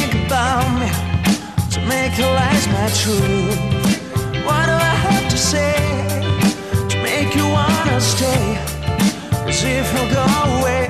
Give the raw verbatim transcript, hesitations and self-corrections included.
think about me to make your lies my truth? What do I have to say to make you wanna stay? 'Cause if you go away,